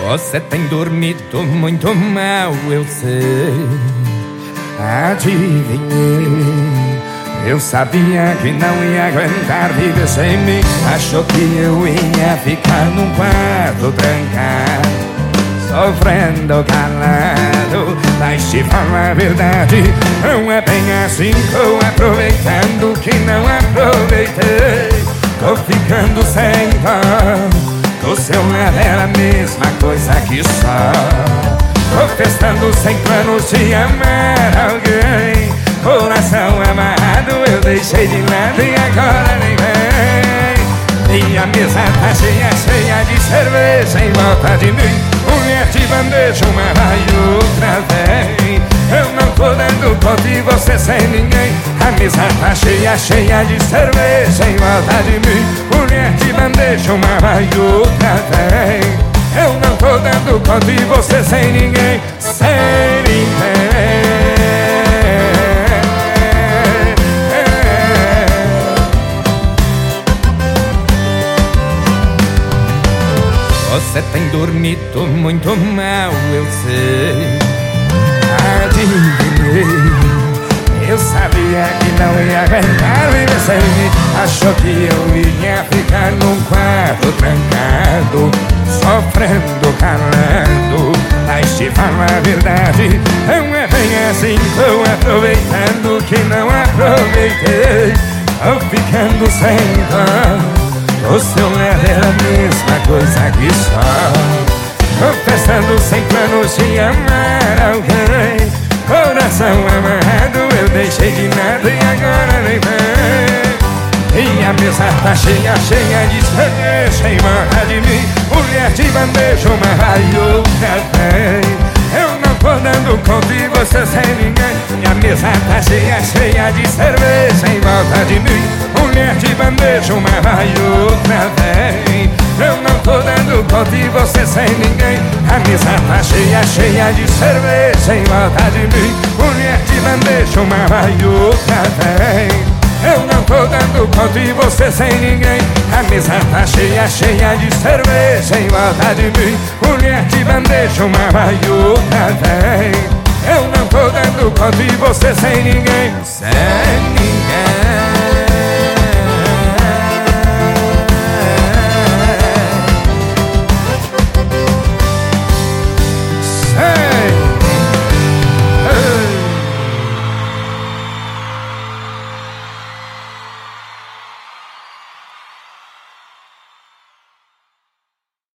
Você tem dormido muito mal, eu sei. Adivinhei. Eu sabia que não ia aguentar viver sem mim. Achou que eu ia ficar num quarto trancado, sofrendo calado. Mas te falo a verdade, não é bem assim. Tô aproveitando que não aproveitei. Tô ficando sem dó. O seu lado era a mesma coisa que só. Tô testando sem planos de amar alguém. Coração amarrado eu deixei de lado e agora nem vem. Minha mesa tá cheia, cheia de cerveja em volta de mim. Mulher de bandeja, uma vai e outra vem. Eu não tô dando conta e você sem ninguém. A mesa tá cheia, cheia de cerveja em volta de mim. Mulher de bandeja, uma vai e outra vem. Eu não tô dando conta e você sem ninguém. Sem ninguém. Você tem dormido muito mal, eu sei. Adivinhei. Eu sabia que não ia aguentar viver sem mim. Achou que eu ia ficar num quarto trancado, sofrendo, calado. Mas te falo a verdade, não é bem assim. Tô aproveitando que não aproveitei. Tô ficando sem dó. O seu lado era a mesma coisa que só. Tô pensando sem planos de amar alguém. Coração amarrado eu deixei de nada e agora nem vem. E a mesa tá cheia, cheia de cerveja em volta de mim. Mulher de bandeja, uma vai e outra vem. Eu não tô dando conta e você sem ninguém. E a mesa tá cheia, cheia de cerveja em volta de mim. Mulher de bandeja, uma vai e outra vem. Eu não tô dando conta e você sem ninguém. A mesa tá cheia, cheia de cerveja em volta de mim. Mulher de bandeja, uma vai e outra vem. Eu não tô dando conta e você sem ninguém. A mesa tá cheia, cheia de cerveja em volta de mim. Mulher de bandeja, uma vai e outra vem. Eu não tô dando conta e você sem ninguém. Sem ninguém.